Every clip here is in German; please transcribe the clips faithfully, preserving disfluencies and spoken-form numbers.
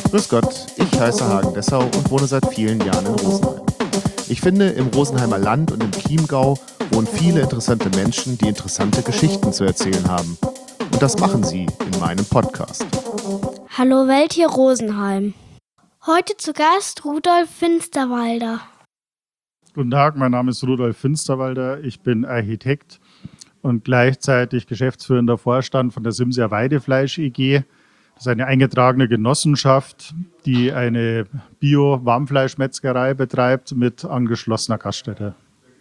Grüß Gott, ich heiße Hagen Dessau und wohne seit vielen Jahren in Rosenheim. Ich finde, im Rosenheimer Land und im Chiemgau wohnen viele interessante Menschen, die interessante Geschichten zu erzählen haben. Und das machen sie in meinem Podcast. Hallo Welt hier Rosenheim. Heute zu Gast Rudolf Finsterwalder. Guten Tag, mein Name ist Rudolf Finsterwalder. Ich bin Architekt und gleichzeitig geschäftsführender Vorstand von der Simser Weidefleisch E G. Das ist eine eingetragene Genossenschaft, die eine Bio-Warmfleischmetzgerei betreibt mit angeschlossener Gaststätte.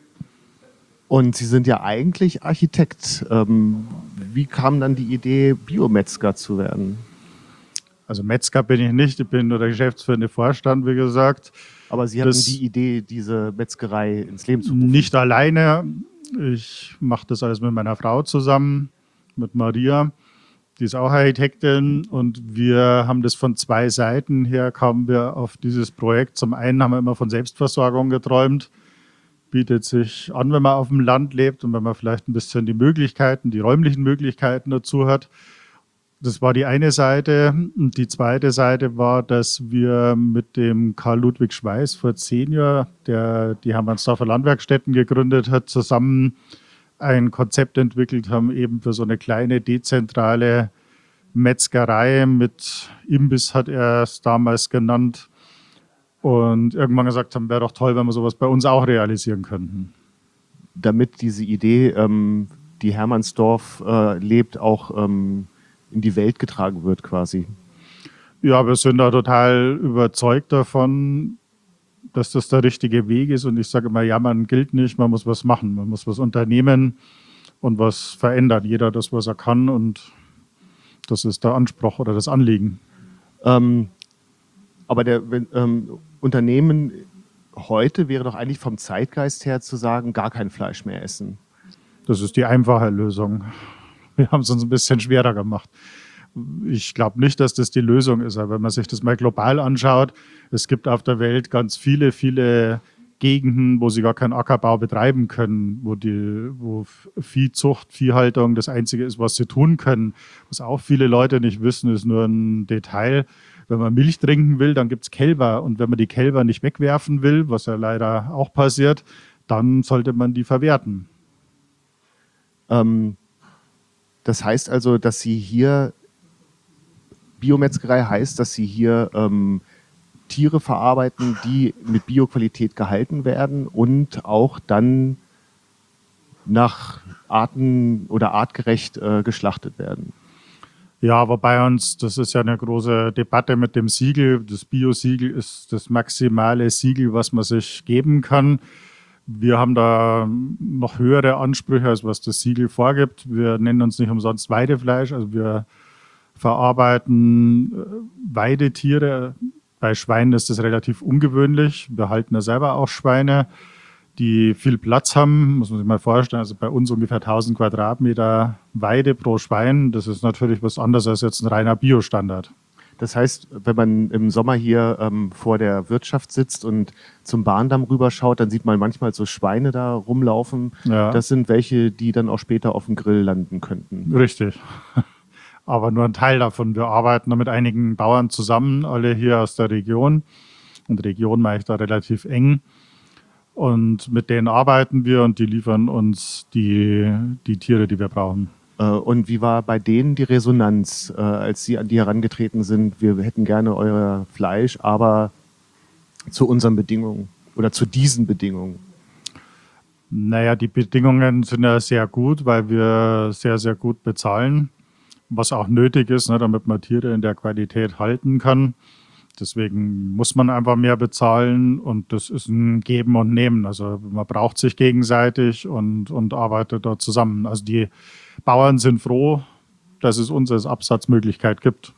Und Sie sind ja eigentlich Architekt. Ähm, wie kam dann die Idee, Biometzger zu werden? Also Metzger bin ich nicht, ich bin nur der geschäftsführende Vorstand, wie gesagt. Aber Sie hatten die Idee, diese Metzgerei ins Leben zu rufen? Nicht alleine. Ich mache das alles mit meiner Frau zusammen, mit Maria. Die ist auch Architektin und wir haben das von zwei Seiten her, kamen wir auf dieses Projekt. Zum einen haben wir immer von Selbstversorgung geträumt. Bietet sich an, wenn man auf dem Land lebt und wenn man vielleicht ein bisschen die Möglichkeiten, die räumlichen Möglichkeiten dazu hat. Das war die eine Seite. Und die zweite Seite war, dass wir mit dem Karl Ludwig Schweiß vor zehn Jahren, der die Hermannsdorfer Landwerkstätten gegründet hat, zusammen ein Konzept entwickelt haben, eben für so eine kleine dezentrale Metzgerei mit Imbiss, hat er es damals genannt. Und irgendwann gesagt haben, wäre doch toll, wenn wir sowas bei uns auch realisieren könnten. Damit diese Idee, ähm, die Hermannsdorf äh, lebt, auch ähm, in die Welt getragen wird quasi. Ja, wir sind da total überzeugt davon, dass das der richtige Weg ist. Und ich sage immer, jammern gilt nicht, man muss was machen, man muss was unternehmen und was verändern. Jeder das, was er kann, und das ist der Anspruch oder das Anliegen. Ähm, aber der wenn, ähm, Unternehmen heute wäre doch eigentlich vom Zeitgeist her zu sagen, gar kein Fleisch mehr essen. Das ist die einfache Lösung. Wir haben es uns ein bisschen schwerer gemacht. Ich glaube nicht, dass das die Lösung ist, aber wenn man sich das mal global anschaut, es gibt auf der Welt ganz viele, viele Gegenden, wo sie gar keinen Ackerbau betreiben können, wo, die, wo Viehzucht, Viehhaltung das Einzige ist, was sie tun können. Was auch viele Leute nicht wissen, ist nur ein Detail. Wenn man Milch trinken will, dann gibt es Kälber. Und wenn man die Kälber nicht wegwerfen will, was ja leider auch passiert, dann sollte man die verwerten. Ähm, das heißt also, dass Sie hier Biometzgerei heißt, dass Sie hier ähm, Tiere verarbeiten, die mit Bioqualität gehalten werden und auch dann nach Arten oder artgerecht äh, geschlachtet werden. Ja, wobei uns, das ist ja eine große Debatte mit dem Siegel. Das Bio-Siegel ist das maximale Siegel, was man sich geben kann. Wir haben da noch höhere Ansprüche, als was das Siegel vorgibt. Wir nennen uns nicht umsonst Weidefleisch, also wir verarbeiten Weidetiere. Bei Schweinen ist das relativ ungewöhnlich. Wir halten ja selber auch Schweine, die viel Platz haben. Muss man sich mal vorstellen, also bei uns ungefähr tausend Quadratmeter Weide pro Schwein. Das ist natürlich was anderes als jetzt ein reiner Biostandard. Das heißt, wenn man im Sommer hier ähm, vor der Wirtschaft sitzt und zum Bahndamm rüberschaut, dann sieht man manchmal so Schweine da rumlaufen. Ja. Das sind welche, die dann auch später auf dem Grill landen könnten. Richtig. Aber nur ein Teil davon. Wir arbeiten da mit einigen Bauern zusammen, alle hier aus der Region. Und Region mache ich da relativ eng. Und mit denen arbeiten wir und die liefern uns die, die Tiere, die wir brauchen. Äh, und wie war bei denen die Resonanz, äh, als Sie an die herangetreten sind? Wir hätten gerne euer Fleisch, aber zu unseren Bedingungen oder zu diesen Bedingungen. Naja, die Bedingungen sind ja sehr gut, weil wir sehr, sehr gut bezahlen. Was auch nötig ist, ne, damit man Tiere in der Qualität halten kann. Deswegen muss man einfach mehr bezahlen und das ist ein Geben und Nehmen. Also man braucht sich gegenseitig und, und arbeitet dort zusammen. Also die Bauern sind froh, dass es uns als Absatzmöglichkeit gibt.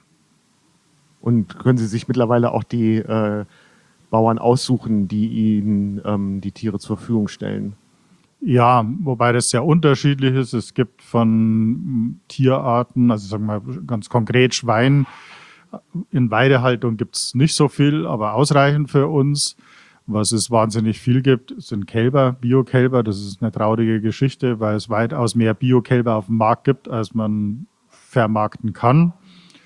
Und können Sie sich mittlerweile auch die äh, Bauern aussuchen, die Ihnen ähm, die Tiere zur Verfügung stellen? Ja, wobei das sehr unterschiedlich ist. Es gibt von Tierarten, also sagen wir mal ganz konkret Schwein. In Weidehaltung gibt es nicht so viel, aber ausreichend für uns. Was es wahnsinnig viel gibt, sind Kälber, Biokälber. Das ist eine traurige Geschichte, weil es weitaus mehr Biokälber auf dem Markt gibt, als man vermarkten kann.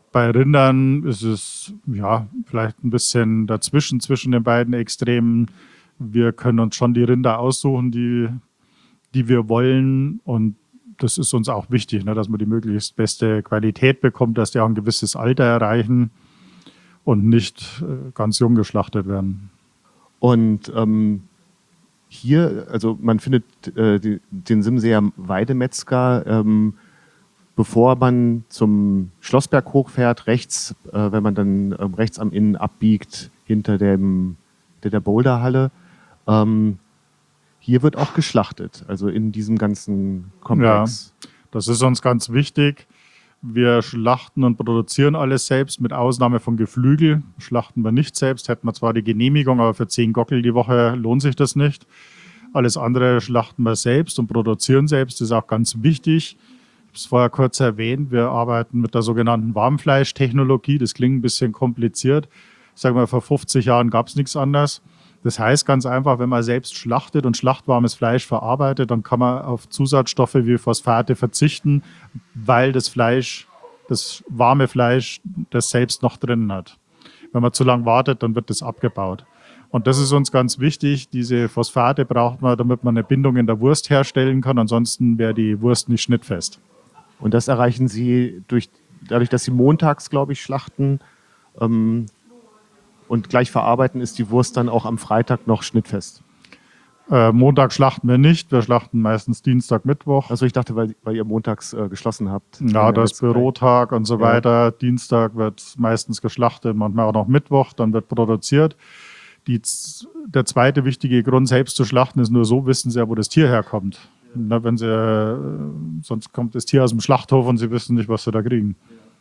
Bei Rindern ist es ja vielleicht ein bisschen dazwischen, zwischen den beiden Extremen. Wir können uns schon die Rinder aussuchen, die, die wir wollen. Und das ist uns auch wichtig, ne, dass man die möglichst beste Qualität bekommt, dass die auch ein gewisses Alter erreichen und nicht äh, ganz jung geschlachtet werden. Und ähm, hier, also man findet äh, die, den Simseer Weidemetzger, ähm, bevor man zum Schlossberg hochfährt, rechts, äh, wenn man dann ähm, rechts am Inn abbiegt, hinter dem, der, der Boulderhalle. Ähm, hier wird auch geschlachtet, also in diesem ganzen Komplex. Ja, das ist uns ganz wichtig. Wir schlachten und produzieren alles selbst, mit Ausnahme von Geflügel. Schlachten wir nicht selbst, hätten wir zwar die Genehmigung, aber für zehn Gockel die Woche lohnt sich das nicht. Alles andere schlachten wir selbst und produzieren selbst, das ist auch ganz wichtig. Ich habe es vorher kurz erwähnt, wir arbeiten mit der sogenannten Warmfleischtechnologie. Das klingt ein bisschen kompliziert. Ich sage mal, vor fünfzig Jahren gab es nichts anderes. Das heißt ganz einfach, wenn man selbst schlachtet und schlachtwarmes Fleisch verarbeitet, dann kann man auf Zusatzstoffe wie Phosphate verzichten, weil das Fleisch, das warme Fleisch, das selbst noch drin hat. Wenn man zu lange wartet, dann wird das abgebaut. Und das ist uns ganz wichtig. Diese Phosphate braucht man, damit man eine Bindung in der Wurst herstellen kann. Ansonsten wäre die Wurst nicht schnittfest. Und das erreichen Sie durch, dadurch, dass Sie montags, glaube ich, schlachten ähm, und gleich verarbeiten, ist die Wurst dann auch am Freitag noch schnittfest. Äh, Montag schlachten wir nicht, wir schlachten meistens Dienstag, Mittwoch. Also ich dachte, weil, weil ihr montags äh, geschlossen habt. Ja, das ist Bürotag und so Ja. weiter. Dienstag wird meistens geschlachtet, manchmal auch noch Mittwoch, dann wird produziert. Die, der zweite wichtige Grund, selbst zu schlachten, ist nur so, wissen Sie ja, wo das Tier herkommt. Na, wenn Sie, äh, sonst kommt das Tier aus dem Schlachthof und Sie wissen nicht, was Sie da kriegen.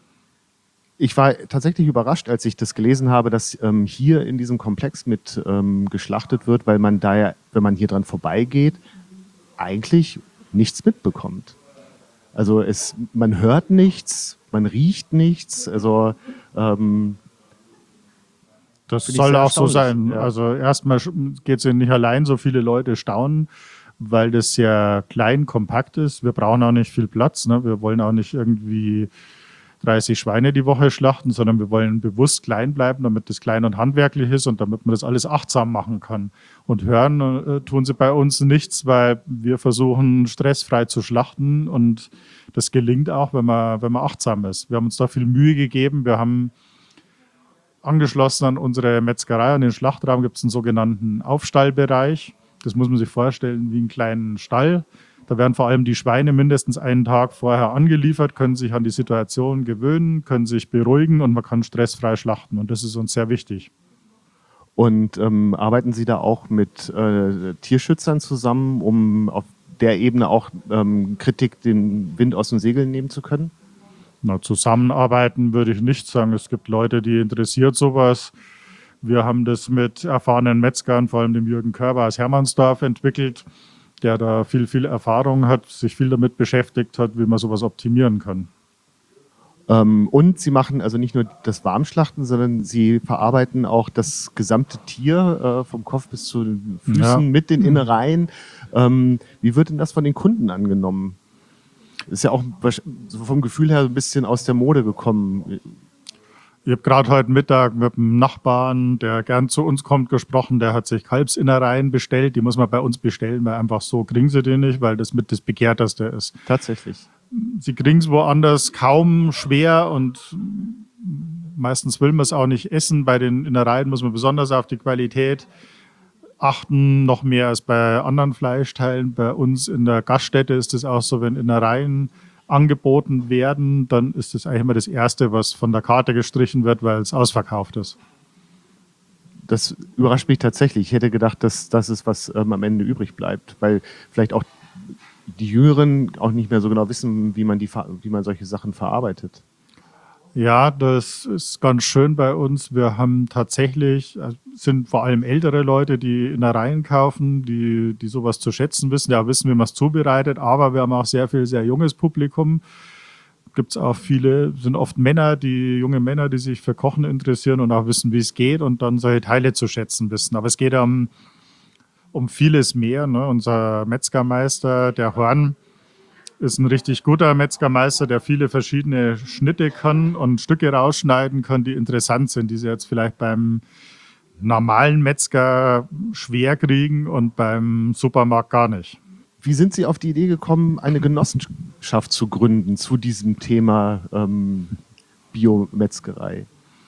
Ich war tatsächlich überrascht, als ich das gelesen habe, dass ähm, hier in diesem Komplex mit ähm, geschlachtet wird, weil man da ja, wenn man hier dran vorbeigeht, eigentlich nichts mitbekommt. Also es, man hört nichts, man riecht nichts. Also ähm, Das Finde ich soll sehr auch so erstaunlich, sein. ja. Also erstmal geht es ja nicht allein, so viele Leute staunen, weil das sehr klein, kompakt ist. Wir brauchen auch nicht viel Platz. Ne? Wir wollen auch nicht irgendwie dreißig Schweine die Woche schlachten, sondern wir wollen bewusst klein bleiben, damit das klein und handwerklich ist und damit man das alles achtsam machen kann. Und hören äh, tun sie bei uns nichts, weil wir versuchen, stressfrei zu schlachten und das gelingt auch, wenn man, wenn man achtsam ist. Wir haben uns da viel Mühe gegeben. Wir haben angeschlossen an unsere Metzgerei, an den Schlachtraum, gibt es einen sogenannten Aufstallbereich. Das muss man sich vorstellen wie einen kleinen Stall. Da werden vor allem die Schweine mindestens einen Tag vorher angeliefert, können sich an die Situation gewöhnen, können sich beruhigen und man kann stressfrei schlachten. Und das ist uns sehr wichtig. Und ähm, arbeiten Sie da auch mit äh, Tierschützern zusammen, um auf der Ebene auch ähm, Kritik den Wind aus den Segeln nehmen zu können? Na, zusammenarbeiten würde ich nicht sagen. Es gibt Leute, die interessiert sowas. Wir haben das mit erfahrenen Metzgern, vor allem dem Jürgen Körber aus Hermannsdorf, entwickelt, der da viel, viel Erfahrung hat, sich viel damit beschäftigt hat, wie man sowas optimieren kann. Ähm, und Sie machen also nicht nur das Warmschlachten, sondern Sie verarbeiten auch das gesamte Tier äh, vom Kopf bis zu den Füßen Ja. mit den Innereien. Ähm, wie wird denn das von den Kunden angenommen? Ist ja auch so vom Gefühl her ein bisschen aus der Mode gekommen. Ich habe gerade heute Mittag mit einem Nachbarn, der gern zu uns kommt, gesprochen. Der hat sich Kalbsinnereien bestellt. Die muss man bei uns bestellen, weil einfach so kriegen sie die nicht, weil das mit das Begehrteste ist. Tatsächlich. Sie kriegen es woanders kaum, schwer und meistens will man es auch nicht essen. Bei den Innereien muss man besonders auf die Qualität achten, noch mehr als bei anderen Fleischteilen. Bei uns in der Gaststätte ist es auch so, wenn Innereien angeboten werden, dann ist das eigentlich immer das Erste, was von der Karte gestrichen wird, weil es ausverkauft ist. Das überrascht mich tatsächlich. Ich hätte gedacht, dass das ist, was ähm, am Ende übrig bleibt, weil vielleicht auch die Jüngeren auch nicht mehr so genau wissen, wie man, die, wie man solche Sachen verarbeitet. Ja, das ist ganz schön bei uns. Wir haben tatsächlich, sind vor allem ältere Leute, die Innereien kaufen, die, die sowas zu schätzen wissen, ja wissen, wie man es zubereitet, aber wir haben auch sehr viel, sehr junges Publikum. Gibt es auch viele, sind oft Männer, die junge Männer, die sich für Kochen interessieren und auch wissen, wie es geht und dann solche Teile zu schätzen wissen. Aber es geht um, um vieles mehr. Ne? Unser Metzgermeister, der Horn, ist ein richtig guter Metzgermeister, der viele verschiedene Schnitte kann und Stücke rausschneiden kann, die interessant sind, die sie jetzt vielleicht beim normalen Metzger schwer kriegen und beim Supermarkt gar nicht. Wie sind Sie auf die Idee gekommen, eine Genossenschaft zu gründen zu diesem Thema ähm, Biometzgerei?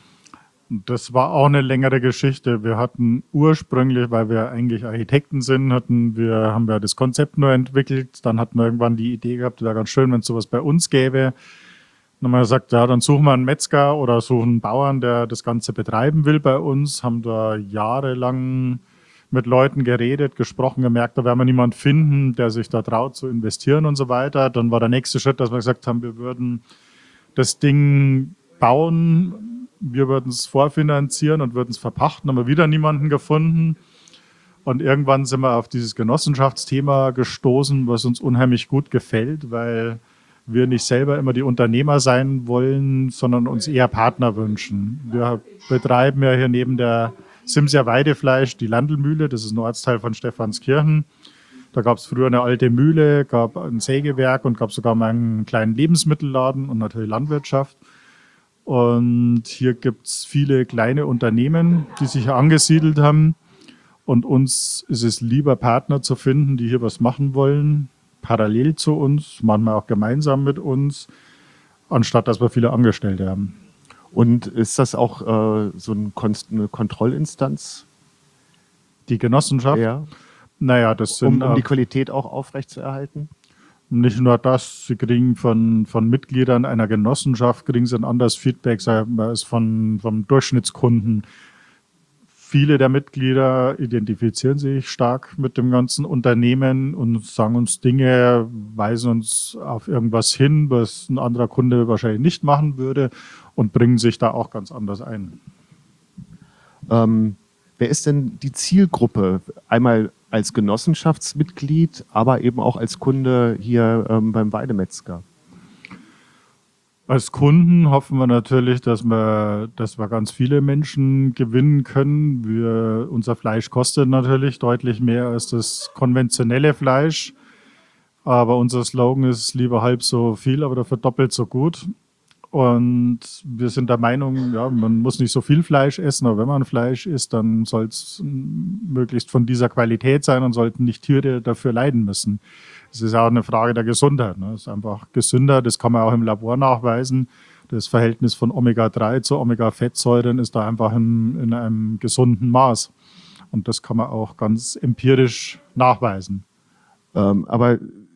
Das war auch eine längere Geschichte. Wir hatten ursprünglich, weil wir eigentlich Architekten sind, hatten wir, haben wir das Konzept nur entwickelt. Dann hatten wir irgendwann die Idee gehabt, wäre ganz schön, wenn es sowas bei uns gäbe. Dann haben wir gesagt, ja, dann suchen wir einen Metzger oder suchen einen Bauern, der das Ganze betreiben will bei uns. Haben da jahrelang mit Leuten geredet, gesprochen, gemerkt, da werden wir niemanden finden, der sich da traut zu investieren und so weiter. Dann war der nächste Schritt, dass wir gesagt haben, wir würden das Ding bauen, wir würden es vorfinanzieren und würden es verpachten, haben wir wieder niemanden gefunden. Und irgendwann sind wir auf dieses Genossenschaftsthema gestoßen, was uns unheimlich gut gefällt, weil wir nicht selber immer die Unternehmer sein wollen, sondern uns eher Partner wünschen. Wir betreiben ja hier neben der Simsia Weidefleisch die Landelmühle, das ist ein Ortsteil von Stephanskirchen. Da gab es früher eine alte Mühle, gab ein Sägewerk und gab sogar mal einen kleinen Lebensmittelladen und natürlich Landwirtschaft. Und hier gibt es viele kleine Unternehmen, die sich hier angesiedelt haben. Und uns ist es lieber, Partner zu finden, die hier was machen wollen, parallel zu uns, manchmal auch gemeinsam mit uns, anstatt dass wir viele Angestellte haben. Und ist das auch äh, so ein Kon- eine Kontrollinstanz? Die Genossenschaft? Ja. Naja, das sind Um, um die äh, Qualität auch aufrechtzuerhalten? nicht nur das, sie kriegen von, von Mitgliedern einer Genossenschaft, kriegen sie ein anderes Feedback, sagen wir, als von, vom Durchschnittskunden. Viele der Mitglieder identifizieren sich stark mit dem ganzen Unternehmen und sagen uns Dinge, weisen uns auf irgendwas hin, was ein anderer Kunde wahrscheinlich nicht machen würde und bringen sich da auch ganz anders ein. Ähm, wer ist denn die Zielgruppe? Einmal als Genossenschaftsmitglied, aber eben auch als Kunde hier ähm, beim Weidemetzger. Als Kunden hoffen wir natürlich, dass wir, dass wir ganz viele Menschen gewinnen können. Wir, unser Fleisch kostet natürlich deutlich mehr als das konventionelle Fleisch. Aber unser Slogan ist lieber halb so viel, aber dafür doppelt so gut. Und wir sind der Meinung, ja, man muss nicht so viel Fleisch essen, aber wenn man Fleisch isst, dann soll es möglichst von dieser Qualität sein und sollten nicht Tiere dafür leiden müssen. Es ist auch eine Frage der Gesundheit. Ne? Es ist einfach gesünder, das kann man auch im Labor nachweisen. Das Verhältnis von Omega drei zu Omega-Fettsäuren ist da einfach in, in einem gesunden Maß. Und das kann man auch ganz empirisch nachweisen. Ähm, aber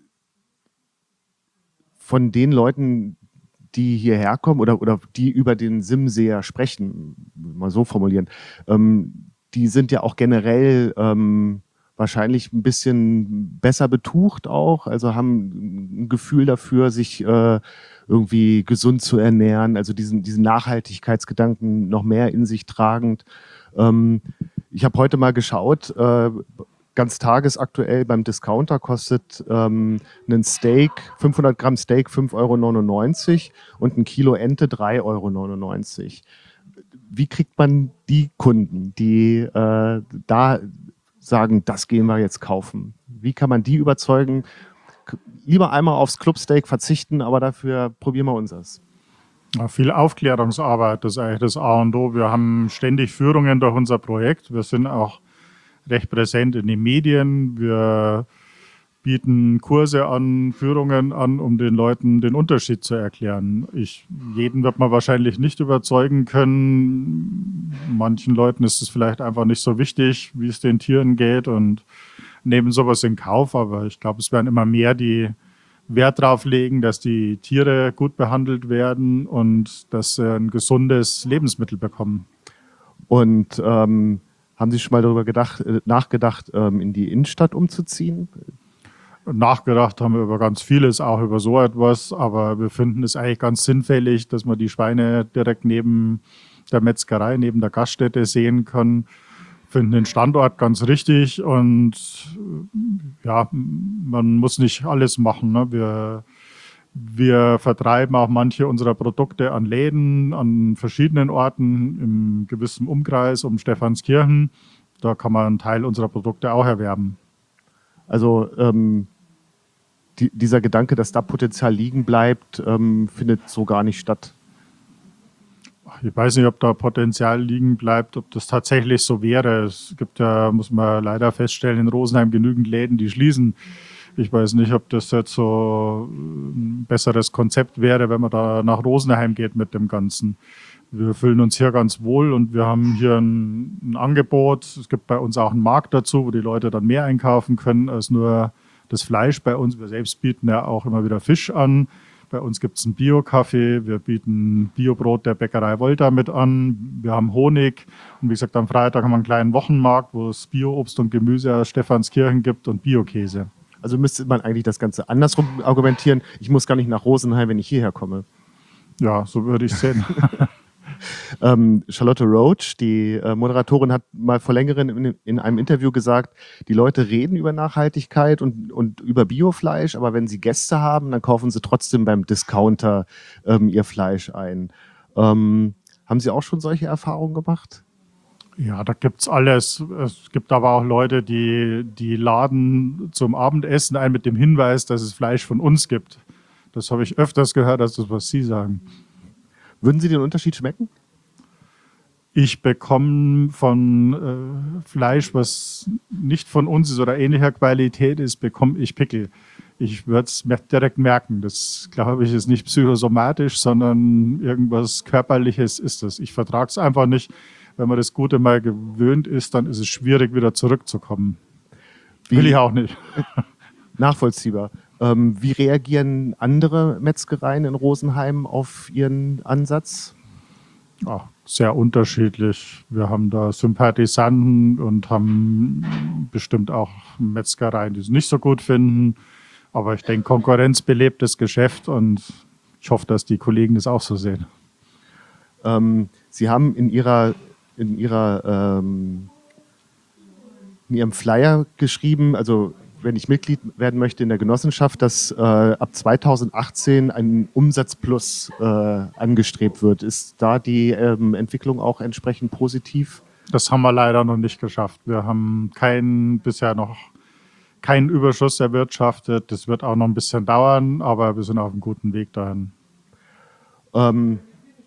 von den Leuten, die hierher kommen oder, oder die über den Simseer sprechen, mal so formulieren, ähm, die sind ja auch generell ähm, wahrscheinlich ein bisschen besser betucht auch, also haben ein Gefühl dafür, sich äh, irgendwie gesund zu ernähren, also diesen, diesen Nachhaltigkeitsgedanken noch mehr in sich tragend. Ähm, ich habe heute mal geschaut, äh, ganz tagesaktuell beim Discounter kostet ähm, ein Steak, fünfhundert Gramm Steak fünf Euro neunundneunzig und ein Kilo Ente drei Euro neunundneunzig. Wie kriegt man die Kunden, die äh, da sagen, das gehen wir jetzt kaufen? Wie kann man die überzeugen? Lieber einmal aufs Clubsteak verzichten, aber dafür probieren wir unseres. Ja, viel Aufklärungsarbeit, das ist eigentlich das A und O. Wir haben ständig Führungen durch unser Projekt. Wir sind auch recht präsent in den Medien. Wir bieten Kurse an, Führungen an, um den Leuten den Unterschied zu erklären. Ich, jeden wird man wahrscheinlich nicht überzeugen können. Manchen Leuten ist es vielleicht einfach nicht so wichtig, wie es den Tieren geht und nehmen sowas in Kauf. Aber ich glaube, es werden immer mehr, die Wert darauf legen, dass die Tiere gut behandelt werden und dass sie ein gesundes Lebensmittel bekommen. Und ähm, haben Sie schon mal darüber gedacht, äh, nachgedacht, ähm, in die Innenstadt umzuziehen? Nachgedacht haben wir über ganz vieles, auch über so etwas, aber wir finden es eigentlich ganz sinnfällig, dass man die Schweine direkt neben der Metzgerei, neben der Gaststätte sehen kann. Finden den Standort ganz richtig und ja, man muss nicht alles machen. Ne? Wir, wir vertreiben auch manche unserer Produkte an Läden, an verschiedenen Orten im gewissen Umkreis um Stephanskirchen. Da kann man einen Teil unserer Produkte auch erwerben. Also ähm, die, dieser Gedanke, dass da Potenzial liegen bleibt, ähm, findet so gar nicht statt. Ich weiß nicht, ob da Potenzial liegen bleibt, ob das tatsächlich so wäre. Es gibt ja, muss man leider feststellen, in Rosenheim genügend Läden, die schließen. Ich weiß nicht, ob das jetzt so ein besseres Konzept wäre, wenn man da nach Rosenheim geht mit dem Ganzen. Wir fühlen uns hier ganz wohl und wir haben hier ein, ein Angebot. Es gibt bei uns auch einen Markt dazu, wo die Leute dann mehr einkaufen können als nur das Fleisch bei uns. Wir selbst bieten ja auch immer wieder Fisch an. Bei uns gibt es einen Bio-Kaffee, wir bieten Biobrot der Bäckerei Volta mit an, wir haben Honig und wie gesagt am Freitag haben wir einen kleinen Wochenmarkt, wo es Bio-Obst und Gemüse aus Stephanskirchen gibt und Bio-Käse. Also müsste man eigentlich das Ganze andersrum argumentieren. Ich muss gar nicht nach Rosenheim, wenn ich hierher komme. Ja, so würde ich sehen. ähm, Charlotte Roach, die äh, Moderatorin, hat mal vor längerem in, in einem Interview gesagt, die Leute reden über Nachhaltigkeit und, und über Biofleisch, aber wenn sie Gäste haben, dann kaufen sie trotzdem beim Discounter ähm, ihr Fleisch ein. Ähm, haben Sie auch schon solche Erfahrungen gemacht? Ja, da gibt's alles. Es gibt aber auch Leute, die, die laden zum Abendessen ein mit dem Hinweis, dass es Fleisch von uns gibt. Das habe ich öfters gehört, als das, was Sie sagen. Würden Sie den Unterschied schmecken? Ich bekomme von äh, Fleisch, was nicht von uns ist oder ähnlicher Qualität ist, bekomme ich Pickel. Ich würde es direkt merken. Das, glaube ich, ist nicht psychosomatisch, sondern irgendwas Körperliches ist das. Ich vertrage es einfach nicht. Wenn man das Gute mal gewöhnt ist, dann ist es schwierig, wieder zurückzukommen. Wie? Will ich auch nicht. Nachvollziehbar. Ähm, wie reagieren andere Metzgereien in Rosenheim auf Ihren Ansatz? Ja, sehr unterschiedlich. Wir haben da Sympathisanten und haben bestimmt auch Metzgereien, die es nicht so gut finden. Aber ich denke, Konkurrenz belebt das Geschäft und ich hoffe, dass die Kollegen das auch so sehen. Ähm, Sie haben in Ihrer, in Ihrer ähm, in Ihrem Flyer geschrieben, also wenn ich Mitglied werden möchte in der Genossenschaft, dass äh, ab zweitausendachtzehn ein Umsatzplus äh, angestrebt wird. Ist da die ähm, Entwicklung auch entsprechend positiv? Das haben wir leider noch nicht geschafft. Wir haben keinen, bisher noch keinen Überschuss erwirtschaftet. Das wird auch noch ein bisschen dauern, aber wir sind auf einem guten Weg dahin. Ähm,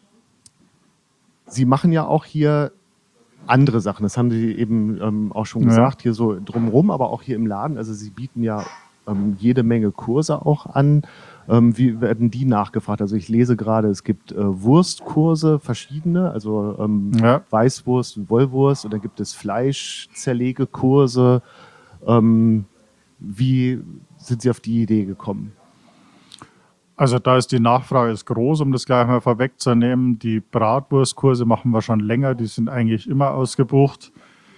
Sie machen ja auch hier andere Sachen, das haben Sie eben ähm, auch schon gesagt, ja. Hier so drumherum, aber auch hier im Laden. Also Sie bieten ja ähm, jede Menge Kurse auch an. Ähm, wie werden die nachgefragt? Also ich lese gerade, es gibt äh, Wurstkurse, verschiedene, also ähm, ja. Weißwurst und Wollwurst, und dann gibt es Fleischzerlegekurse. Ähm, wie sind Sie auf die Idee gekommen? Also da ist die Nachfrage ist groß, um das gleich mal vorwegzunehmen. Die Bratwurstkurse machen wir schon länger, die sind eigentlich immer ausgebucht.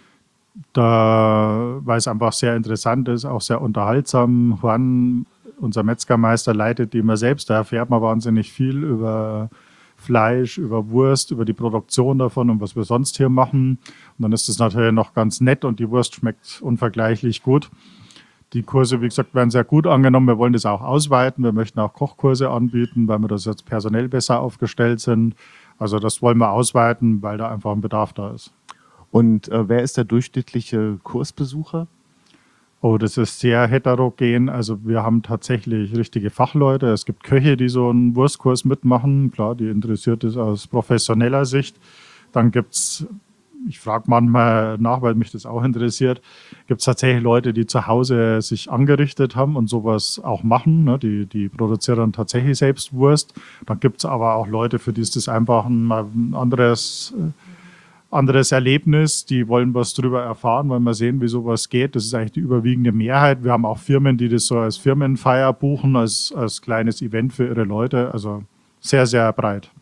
Da, weil es einfach sehr interessant ist, auch sehr unterhaltsam. Juan, unser Metzgermeister, leitet die immer selbst. Da erfährt man wahnsinnig viel über Fleisch, über Wurst, über die Produktion davon und was wir sonst hier machen. Und dann ist es natürlich noch ganz nett und die Wurst schmeckt unvergleichlich gut. Die Kurse, wie gesagt, werden sehr gut angenommen. Wir wollen das auch ausweiten. Wir möchten auch Kochkurse anbieten, weil wir das jetzt personell besser aufgestellt sind. Also das wollen wir ausweiten, weil da einfach ein Bedarf da ist. Und äh, wer ist der durchschnittliche Kursbesucher? Oh, das ist sehr heterogen. Also wir haben tatsächlich richtige Fachleute. Es gibt Köche, die so einen Wurstkurs mitmachen. Klar, die interessiert es aus professioneller Sicht. Dann gibt es, ich frage manchmal nach, weil mich das auch interessiert, gibt es tatsächlich Leute, die zu Hause sich angerichtet haben und sowas auch machen. Ne? Die, die produzieren dann tatsächlich selbst Wurst. Dann gibt es aber auch Leute, für die ist das einfach ein, ein anderes, äh, anderes Erlebnis. Die wollen was drüber erfahren, wollen mal sehen, wie sowas geht. Das ist eigentlich die überwiegende Mehrheit. Wir haben auch Firmen, die das so als Firmenfeier buchen, als, als kleines Event für ihre Leute. Also sehr, sehr breit.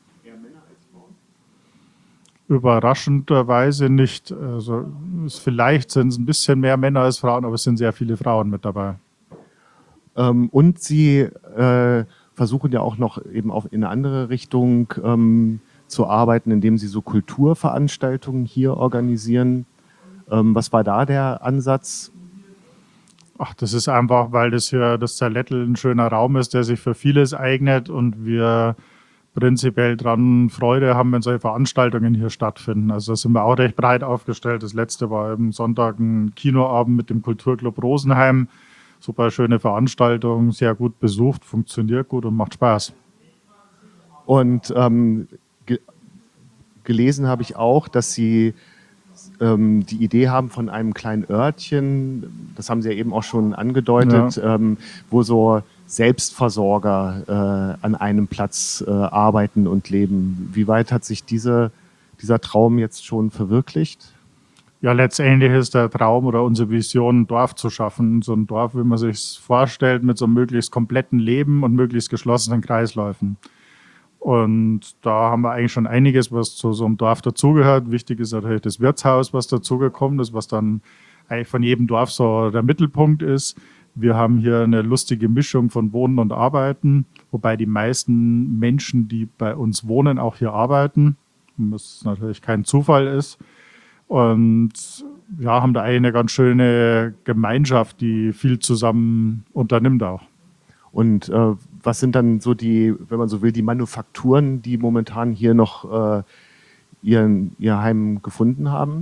Überraschenderweise nicht. Also es, vielleicht sind es ein bisschen mehr Männer als Frauen, aber es sind sehr viele Frauen mit dabei. Ähm, und Sie äh, versuchen ja auch noch eben auf, in eine andere Richtung ähm, zu arbeiten, indem Sie so Kulturveranstaltungen hier organisieren. Ähm, was war da der Ansatz? Ach, das ist einfach, weil das hier das Zerlettl ein schöner Raum ist, der sich für vieles eignet und wir prinzipiell dran Freude haben, wenn solche Veranstaltungen hier stattfinden. Also da sind wir auch recht breit aufgestellt. Das letzte war eben Sonntag ein Kinoabend mit dem Kulturclub Rosenheim, super schöne Veranstaltung, sehr gut besucht, funktioniert gut und macht Spaß. Und ähm, ge gelesen habe ich auch, dass Sie ähm, die Idee haben von einem kleinen Örtchen, das haben Sie ja eben auch schon angedeutet, ja. ähm, wo so Selbstversorger äh, an einem Platz äh, arbeiten und leben. Wie weit hat sich diese, dieser Traum jetzt schon verwirklicht? Ja, letztendlich ist der Traum oder unsere Vision, ein Dorf zu schaffen. So ein Dorf, wie man sich es vorstellt, mit so einem möglichst kompletten Leben und möglichst geschlossenen Kreisläufen. Und da haben wir eigentlich schon einiges, was zu so einem Dorf dazugehört. Wichtig ist natürlich das Wirtshaus, was dazugekommen ist, was dann eigentlich von jedem Dorf so der Mittelpunkt ist. Wir haben hier eine lustige Mischung von Wohnen und Arbeiten, wobei die meisten Menschen, die bei uns wohnen, auch hier arbeiten, was natürlich kein Zufall ist. Und ja, haben da eigentlich eine ganz schöne Gemeinschaft, die viel zusammen unternimmt auch. Und äh, was sind dann so die, wenn man so will, die Manufakturen, die momentan hier noch äh, ihren, ihr Heim gefunden haben?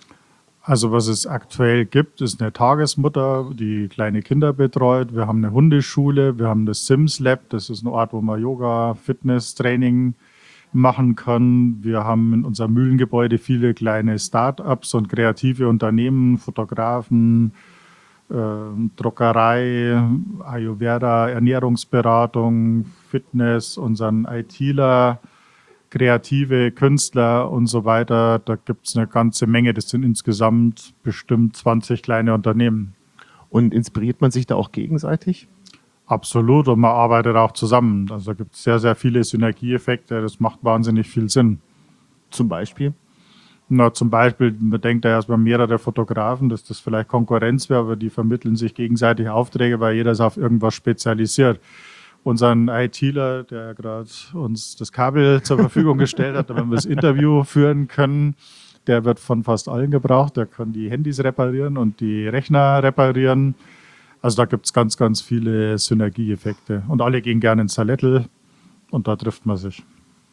Also was es aktuell gibt, ist eine Tagesmutter, die kleine Kinder betreut. Wir haben eine Hundeschule, wir haben das Sims Lab, das ist ein Ort, wo man Yoga, Fitness, Training machen kann. Wir haben in unserem Mühlengebäude viele kleine Start-ups und kreative Unternehmen, Fotografen, äh, Druckerei, Ayurveda, Ernährungsberatung, Fitness, unseren ITler, kreative Künstler und so weiter. Da gibt es eine ganze Menge. Das sind insgesamt bestimmt zwanzig kleine Unternehmen. Und inspiriert man sich da auch gegenseitig? Absolut, und man arbeitet auch zusammen. Also da gibt es sehr, sehr viele Synergieeffekte. Das macht wahnsinnig viel Sinn. Zum Beispiel? Na, zum Beispiel, man denkt ja erstmal mehrere Fotografen, dass das vielleicht Konkurrenz wäre, aber die vermitteln sich gegenseitig Aufträge, weil jeder ist auf irgendwas spezialisiert. Unseren ITler, der gerade uns das Kabel zur Verfügung gestellt hat, damit wir das Interview führen können, der wird von fast allen gebraucht. Der kann die Handys reparieren und die Rechner reparieren. Also da gibt es ganz, ganz viele Synergieeffekte. Und alle gehen gerne ins Salettel und da trifft man sich.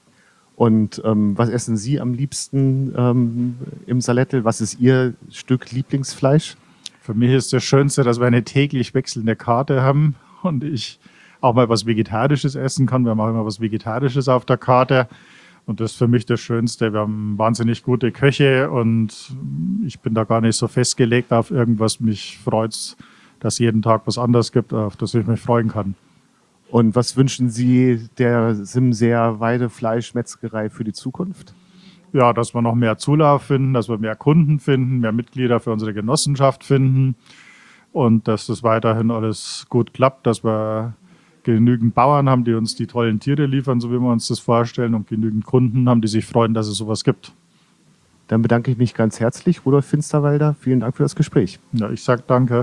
Und ähm, was essen Sie am liebsten ähm, im Salettel? Was ist Ihr Stück Lieblingsfleisch? Für mich ist das Schönste, dass wir eine täglich wechselnde Karte haben und ich auch mal was Vegetarisches essen kann. Wir haben auch immer was Vegetarisches auf der Karte. Und das ist für mich das Schönste. Wir haben wahnsinnig gute Köche und ich bin da gar nicht so festgelegt auf irgendwas. Mich freut, dass es jeden Tag was anderes gibt, auf das ich mich freuen kann. Und was wünschen Sie der Simseer Weidefleischmetzgerei für die Zukunft? Ja, dass wir noch mehr Zulauf finden, dass wir mehr Kunden finden, mehr Mitglieder für unsere Genossenschaft finden und dass das weiterhin alles gut klappt, dass wir genügend Bauern haben, die uns die tollen Tiere liefern, so wie wir uns das vorstellen, und genügend Kunden haben, die sich freuen, dass es sowas gibt. Dann bedanke ich mich ganz herzlich, Rudolf Finsterwalder. Vielen Dank für das Gespräch. Ja, ich sage danke.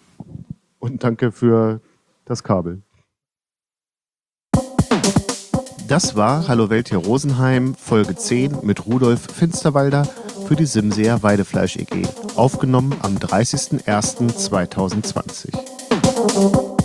Und danke für das Kabel. Das war Hallo Welt hier Rosenheim, Folge zehn mit Rudolf Finsterwalder für die Simseer Weidefleisch E G, aufgenommen am dreißigsten ersten zweitausendzwanzig.